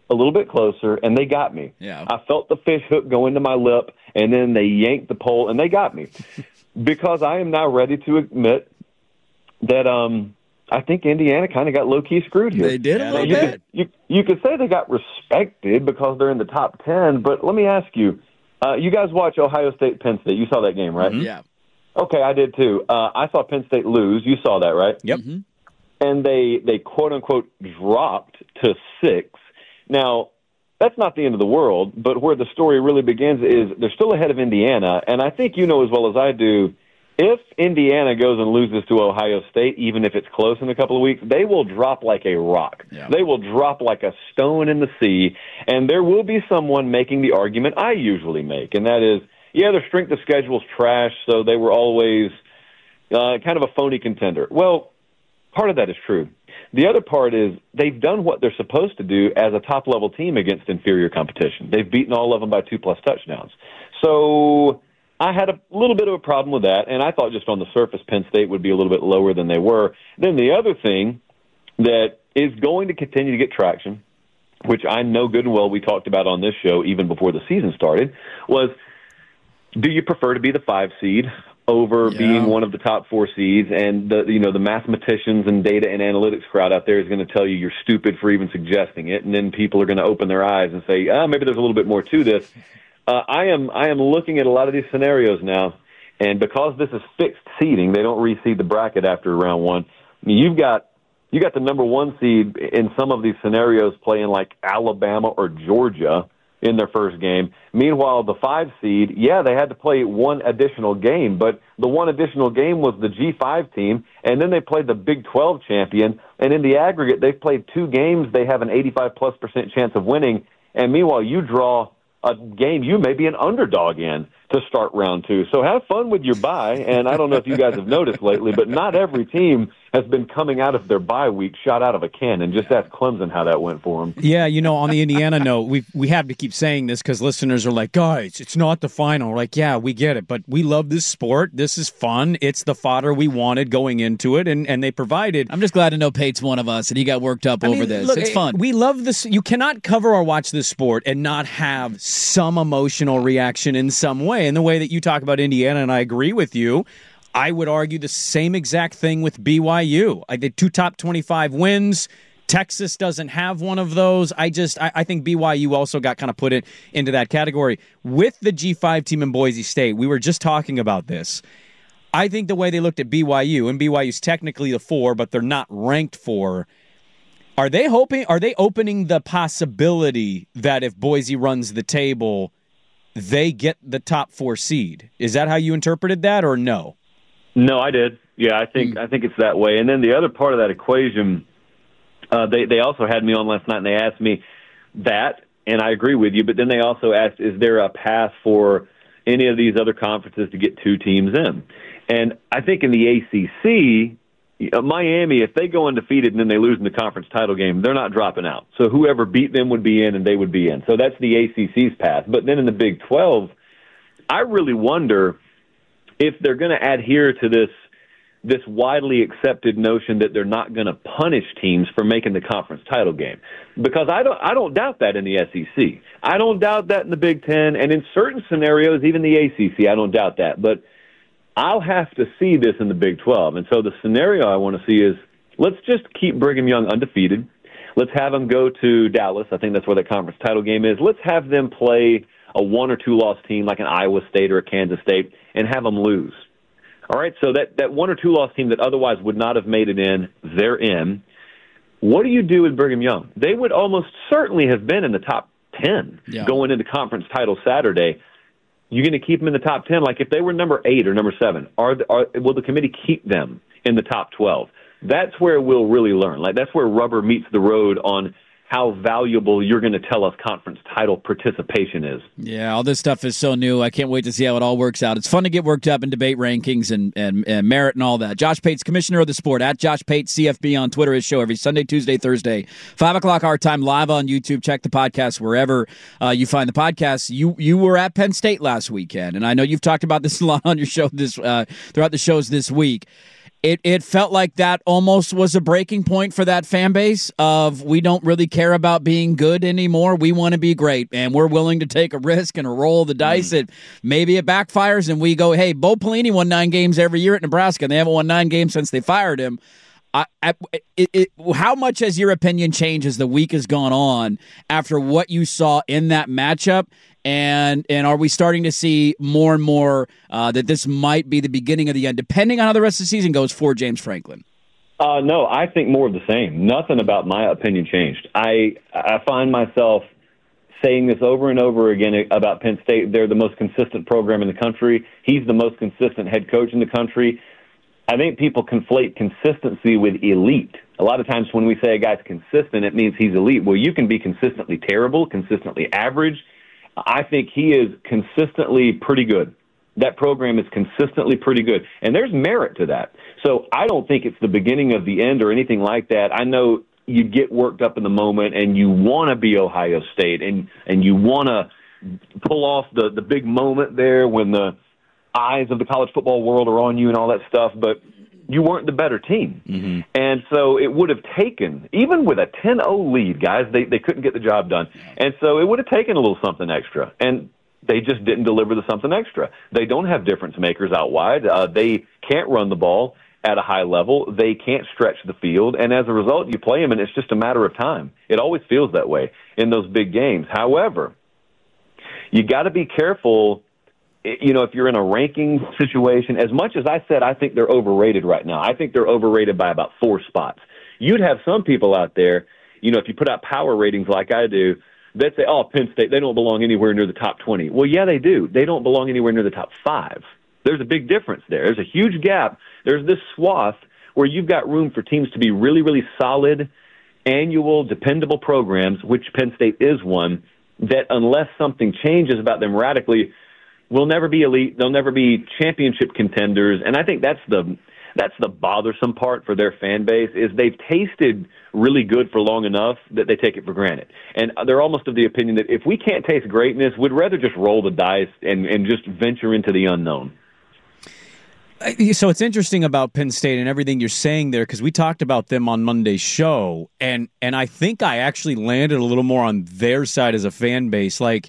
a little bit closer, and they got me. Yeah. I felt the fish hook go into my lip, and then they yanked the pole, and they got me. Because I am now ready to admit that um, I think Indiana kind of got low-key screwed here. They did a little you bit. Could, you, you could say they got respected because they're in the top ten, but let me ask you, uh, you guys watch Ohio State, Penn State. You saw that game, right? Mm-hmm. Yeah. Okay, I did too. Uh, I saw Penn State lose. You saw that, right? Yep. Mm-hmm. And they, they quote-unquote dropped to six. Now, that's not the end of the world, but where the story really begins is they're still ahead of Indiana, and I think you know as well as I do, if Indiana goes and loses to Ohio State, even if it's close in a couple of weeks, they will drop like a rock. Yeah. They will drop like a stone in the sea, and there will be someone making the argument I usually make, and that is, yeah, their strength of schedule is trash, so they were always uh, kind of a phony contender. Well, part of that is true. The other part is they've done what they're supposed to do as a top-level team against inferior competition. They've beaten all of them by two-plus touchdowns. So I had a little bit of a problem with that, and I thought just on the surface Penn State would be a little bit lower than they were. Then the other thing that is going to continue to get traction, which I know good and well we talked about on this show even before the season started, was do you prefer to be the five seed over Yeah. being one of the top four seeds? And the you know the mathematicians and data and analytics crowd out there is going to tell you you're stupid for even suggesting it, and then people are going to open their eyes and say, ah, maybe there's a little bit more to this. Uh, I am I am looking at a lot of these scenarios now, and because this is fixed seeding, they don't reseed the bracket after round one. I mean, you've got you got the number one seed in some of these scenarios playing like Alabama or Georgia in their first game. Meanwhile, the five seed, yeah, they had to play one additional game, but the one additional game was the G five team, and then they played the Big twelve champion, and in the aggregate, they've played two games. They have an eighty-five plus percent chance of winning, and meanwhile, you draw a game you may be an underdog in to start round two. So have fun with your bye, and I don't know if you guys have noticed lately, but not every team has been coming out of their bye week shot out of a cannon. Just ask Clemson how that went for them. Yeah, you know, on the Indiana note, we we have to keep saying this because listeners are like, guys, it's not the final. We're like, yeah, we get it, but we love this sport. This is fun. It's the fodder we wanted going into it, and, and they provided. I'm just glad to know Pate's one of us, and he got worked up I over mean, this. look, It's fun. We love this. You cannot cover or watch this sport and not have some emotional reaction in some way. In the way that you talk about Indiana, and I agree with you, I would argue the same exact thing with B Y U. I did two top twenty-five wins. Texas doesn't have one of those. I just, I, I think B Y U also got kind of put it into that category. With the G five team in Boise State, we were just talking about this. I think the way they looked at B Y U, and B Y U's technically the four, but they're not ranked four. Are they hoping, are they opening the possibility that if Boise runs the table, they get the top four seed? Is that how you interpreted that, or no? No, I did. Yeah, I think I think it's that way. And then the other part of that equation, uh, they they also had me on last night, and they asked me that, and I agree with you. But then they also asked, is there a path for any of these other conferences to get two teams in? And I think in the A C C, uh, Miami, if they go undefeated and then they lose in the conference title game, they're not dropping out. So whoever beat them would be in, and they would be in. So that's the A C C's path. But then in the Big twelve, I really wonder if they're going to adhere to this this widely accepted notion that they're not going to punish teams for making the conference title game. Because I don't I don't doubt that in the S E C. I don't doubt that in the Big Ten, and in certain scenarios, even the A C C, I don't doubt that. But I'll have to see this in the Big twelve. And so the scenario I want to see is, let's just keep Brigham Young undefeated. Let's have them go to Dallas. I think that's where the conference title game is. Let's have them play a one or two loss team like an Iowa State or a Kansas State and have them lose. All right, so that, that one or two loss team that otherwise would not have made it in, they're in. What do you do with Brigham Young? They would almost certainly have been in the top ten Yeah. going into conference title Saturday. You're going to keep them in the top ten? Like if they were number eight or number seven, are, are will the committee keep them in the top twelve? That's where we'll really learn. Like that's where rubber meets the road on how valuable you're going to tell us conference title participation is. Yeah, all this stuff is so new. I can't wait to see how it all works out. It's fun to get worked up and debate rankings and, and, and merit and all that. Josh Pate's commissioner of the sport, at Josh Pate C F B on Twitter. His show every Sunday, Tuesday, Thursday, five o'clock our time, live on YouTube. Check the podcast wherever uh, you find the podcast. You you were at Penn State last weekend, and I know you've talked about this a lot on your show this uh, throughout the shows this week. It it felt like that almost was a breaking point for that fan base of we don't really care about being good anymore. We want to be great, and we're willing to take a risk and a roll the dice. Mm. It maybe it backfires, and we go, hey, Bo Pelini won nine games every year at Nebraska, and they haven't won nine games since they fired him. I, I, it, it, how much has your opinion changed as the week has gone on after what you saw in that matchup? And and are we starting to see more and more uh, that this might be the beginning of the end, depending on how the rest of the season goes for James Franklin? Uh, no, I think more of the same. Nothing about my opinion changed. I I find myself saying this over and over again about Penn State. They're the most consistent program in the country. He's the most consistent head coach in the country. I think people conflate consistency with elite. A lot of times when we say a guy's consistent, it means he's elite. Well, you can be consistently terrible, consistently average. I think he is consistently pretty good. That program is consistently pretty good. And there's merit to that. So I don't think it's the beginning of the end or anything like that. I know you get worked up in the moment and you want to be Ohio State and, and you want to pull off the, the big moment there when the eyes of the college football world are on you and all that stuff. But you weren't the better team. Mm-hmm. And so it would have taken, even with a ten oh lead, guys, they, they couldn't get the job done. And so it would have taken a little something extra. And they just didn't deliver the something extra. They don't have difference makers out wide. Uh, they can't run the ball at a high level. They can't stretch the field. And as a result, you play them, and it's just a matter of time. It always feels that way in those big games. However, you got to be careful. You know, if you're in a ranking situation, as much as I said I think they're overrated right now, I think they're overrated by about four spots. You'd have some people out there, you know, if you put out power ratings like I do, they'd say, oh, Penn State, they don't belong anywhere near the top twenty. Well, yeah, they do. They don't belong anywhere near the top five. There's a big difference there. There's a huge gap. There's this swath where you've got room for teams to be really, really solid, annual, dependable programs, which Penn State is one, that unless something changes about them radically, will never be elite. They'll never be championship contenders. And I think that's the that's the bothersome part for their fan base is they've tasted really good for long enough that they take it for granted. And they're almost of the opinion that if we can't taste greatness, we'd rather just roll the dice and, and just venture into the unknown. So it's interesting about Penn State and everything you're saying there because we talked about them on Monday's show, and and I think I actually landed a little more on their side as a fan base. Like,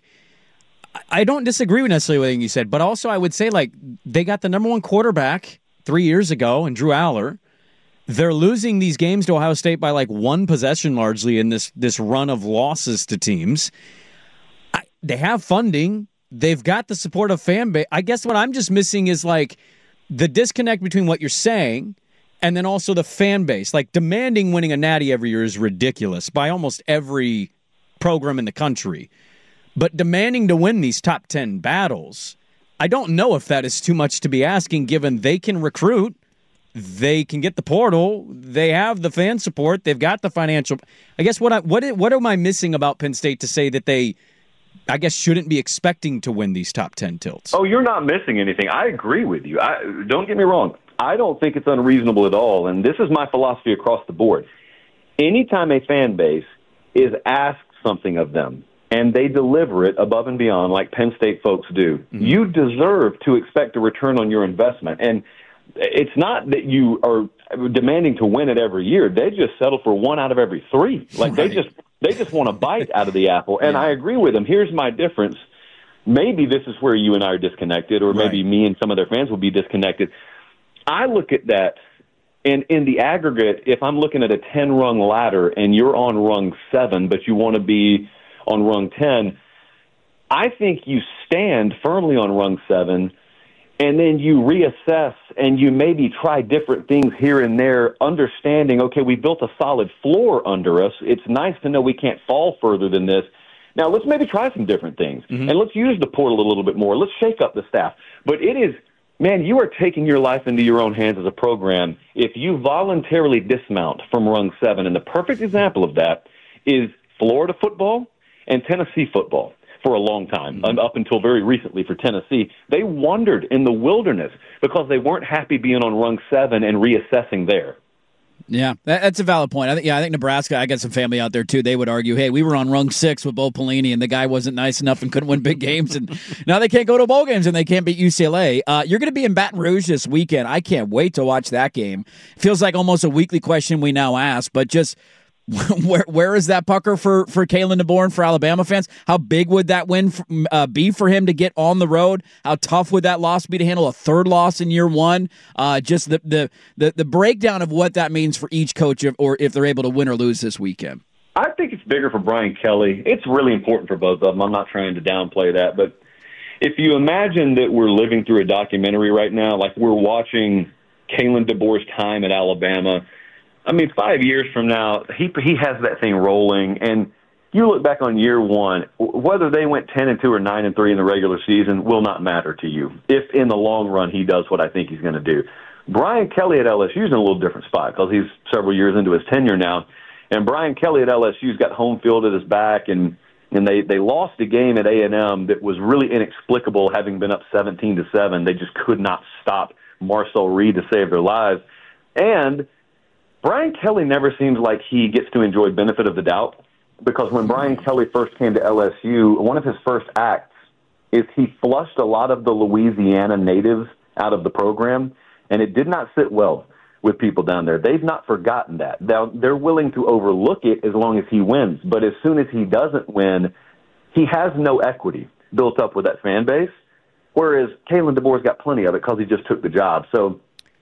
I don't disagree with necessarily with anything you said, but also I would say, like, they got the number one quarterback three years ago in Drew Aller. They're losing these games to Ohio State by, like, one possession largely in this this run of losses to teams. I, they have funding. They've got the support of fan base. I guess what I'm just missing is, like, the disconnect between what you're saying and then also the fan base. Like, demanding winning a natty every year is ridiculous by almost every program in the country. But demanding to win these top ten battles, I don't know if that is too much to be asking, given they can recruit, they can get the portal, they have the fan support, they've got the financial. I guess what I, what what am I missing about Penn State to say that they, I guess, shouldn't be expecting to win these top ten tilts? Oh, you're not missing anything. I agree with you. I, don't get me wrong. I don't think it's unreasonable at all, and this is my philosophy across the board. Anytime a fan base is asked something of them, and they deliver it above and beyond like Penn State folks do, mm-hmm. you deserve to expect a return on your investment. And it's not that you are demanding to win it every year. They just settle for one out of every three. Like right. they just they just want a bite out of the apple. And yeah. I agree with them. Here's my difference. Maybe this is where you and I are disconnected, or maybe right. me and some of their fans will be disconnected. I look at that, and in the aggregate, if I'm looking at a ten-rung ladder and you're on rung seven, but you want to be on rung ten, I think you stand firmly on rung seven, and then you reassess and you maybe try different things here and there, understanding, okay, we built a solid floor under us. It's nice to know we can't fall further than this. Now, let's maybe try some different things, mm-hmm. and let's use the portal a little bit more. Let's shake up the staff. But it is, man, you are taking your life into your own hands as a program if you voluntarily dismount from rung seven. And the perfect example of that is Florida football and Tennessee football for a long time, mm-hmm. up until very recently for Tennessee. They wandered in the wilderness because they weren't happy being on rung seven and reassessing there. Yeah, that, that's a valid point. I think, yeah, I think Nebraska, I got some family out there too. They would argue, hey, we were on rung six with Bo Pelini and the guy wasn't nice enough and couldn't win big games. And now they can't go to bowl games and they can't beat U C L A. Uh, you're going to be in Baton Rouge this weekend. I can't wait to watch that game. Feels like almost a weekly question we now ask, but just where where is that pucker for, for Kalen DeBoer for Alabama fans? How big would that win for, uh, be for him to get on the road? How tough would that loss be to handle a third loss in year one? Uh, just the, the the the breakdown of what that means for each coach, if, or if they're able to win or lose this weekend. I think it's bigger for Brian Kelly. It's really important for both of them. I'm not trying to downplay that, but if you imagine that we're living through a documentary right now, like we're watching Kalen DeBoer's time at Alabama. I mean, five years from now, he he has that thing rolling, and you look back on year one, whether they went ten and two or nine and three in the regular season will not matter to you if in the long run he does what I think he's going to do. Brian Kelly at L S U is in a little different spot because he's several years into his tenure now, and Brian Kelly at L S U's got home field at his back, and and they they lost a game at A and M that was really inexplicable, having been up seventeen to seven. They just could not stop Marcel Reed to save their lives, and Brian Kelly never seems like he gets to enjoy benefit of the doubt, because when Brian Kelly first came to L S U, one of his first acts is he flushed a lot of the Louisiana natives out of the program, and it did not sit well with people down there. They've not forgotten that. They're, they're willing to overlook it as long as he wins, but as soon as he doesn't win, he has no equity built up with that fan base, whereas Kalen DeBoer's got plenty of it because he just took the job. So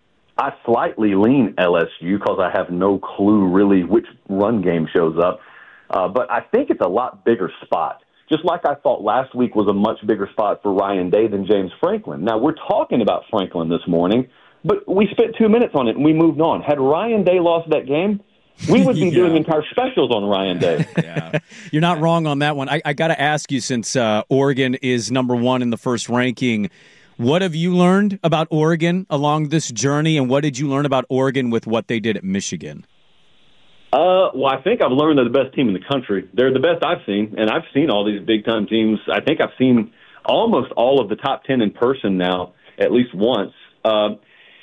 I slightly lean L S U because I have no clue really which run game shows up. Uh, but I think it's a lot bigger spot, just like I thought last week was a much bigger spot for Ryan Day than James Franklin. Now, we're talking about Franklin this morning, but we spent two minutes on it and we moved on. Had Ryan Day lost that game, we would be yeah. doing entire specials on Ryan Day. Yeah. You're not wrong on that one. I, I got to ask you, since uh, Oregon is number one in the first ranking, what have you learned about Oregon along this journey, and what did you learn about Oregon with what they did at Michigan? Uh, well, I think I've learned they're the best team in the country. They're the best I've seen, and I've seen all these big-time teams. I think I've seen almost all of the top ten in person now, at least once. Uh,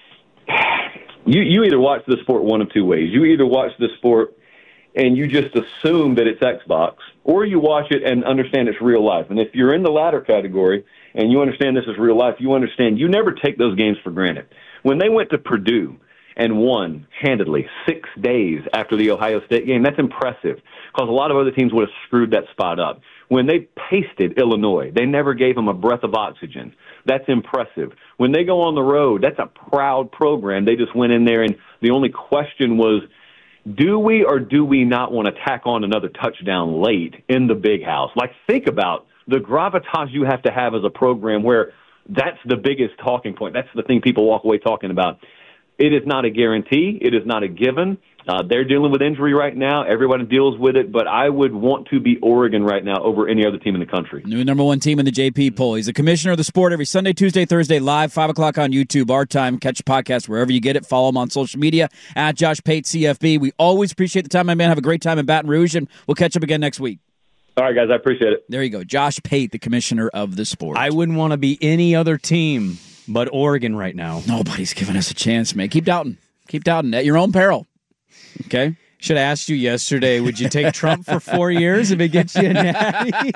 you, you either watch the sport one of two ways. You either watch the sport and you just assume that it's Xbox, or you watch it and understand it's real life. And if you're in the latter category and you understand this is real life, you understand you never take those games for granted. When they went to Purdue and won handedly six days after the Ohio State game, that's impressive because a lot of other teams would have screwed that spot up. When they pasted Illinois, they never gave them a breath of oxygen. That's impressive. When they go on the road, that's a proud program. They just went in there, and the only question was, do we or do we not want to tack on another touchdown late in the big house? Like, think about the gravitas you have to have as a program where that's the biggest talking point. That's the thing people walk away talking about. It is not a guarantee. It is not a given. Uh, they're dealing with injury right now. Everyone deals with it, but I would want to be Oregon right now over any other team in the country. New number one team in the J P poll. He's the commissioner of the sport every Sunday, Tuesday, Thursday, live, five o'clock on YouTube, our time. Catch the podcast wherever you get it. Follow him on social media, at Josh Pate C F B. We always appreciate the time, my man. Have a great time in Baton Rouge, and we'll catch up again next week. All right, guys, I appreciate it. There you go. Josh Pate, the commissioner of the sport. I wouldn't want to be any other team but Oregon right now. Nobody's giving us a chance, man. Keep doubting. Keep doubting at your own peril. Okay? Should have asked you yesterday, would you take Trump for four years if it gets you a natty?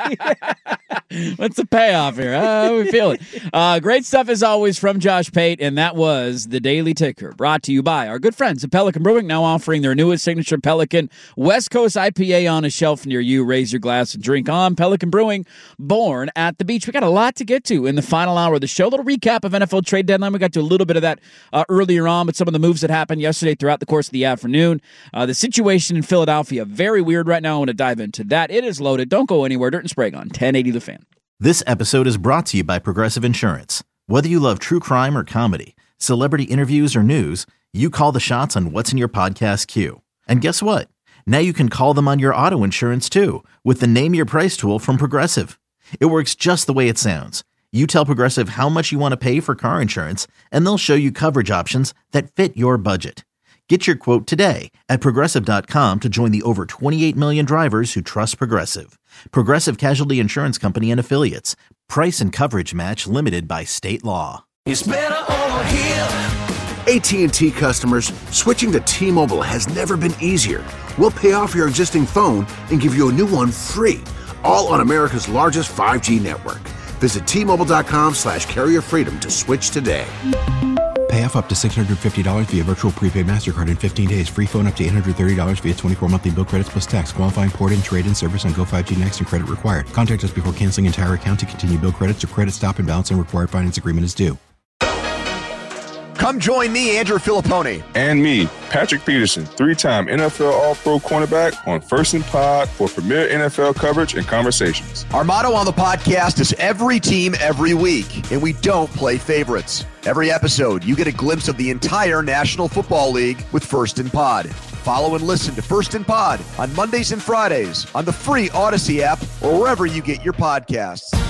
What's the payoff here? Uh, we feel it. Uh, great stuff as always from Josh Pate, and that was the Daily Ticker, brought to you by our good friends at Pelican Brewing, now offering their newest signature Pelican West Coast I P A on a shelf near you. Raise your glass and drink on. Pelican Brewing, born at the beach. We got a lot to get to in the final hour of the show. A little recap of N F L trade deadline. We got to a little bit of that uh, earlier on, but some of the moves that happened yesterday throughout the course of the afternoon. Uh, the situation in Philadelphia, very weird right now. I want to dive into that. It is loaded. Don't go anywhere. Dirt and Sprague on ten eighty The Fan. This episode is brought to you by Progressive Insurance. Whether you love true crime or comedy, celebrity interviews or news, you call the shots on what's in your podcast queue. And guess what? Now you can call them on your auto insurance too with the Name Your Price tool from Progressive. It works just the way it sounds. You tell Progressive how much you want to pay for car insurance, and they'll show you coverage options that fit your budget. Get your quote today at Progressive dot com to join the over twenty-eight million drivers who trust Progressive. Progressive Casualty Insurance Company and Affiliates. Price and coverage match limited by state law. It's better over here. A T and T customers, switching to T-Mobile has never been easier. We'll pay off your existing phone and give you a new one free, all on America's largest five G network. Visit T-Mobile.com slash carrier freedom to switch today. Pay off up to six hundred fifty dollars via virtual prepaid MasterCard in fifteen days. Free phone up to eight hundred thirty dollars via twenty-four monthly bill credits plus tax. Qualifying port-in, trade-in service on Go five G Next and credit required. Contact us before canceling entire account to continue bill credits or credit stop and balance on required finance agreement is due. Come join me, Andrew Filippone. And me, Patrick Peterson, three-time N F L All-Pro cornerback on First and Pod for premier N F L coverage and conversations. Our motto on the podcast is every team, every week, and we don't play favorites. Every episode, you get a glimpse of the entire National Football League with First and Pod. Follow and listen to First and Pod on Mondays and Fridays on the free Odyssey app or wherever you get your podcasts.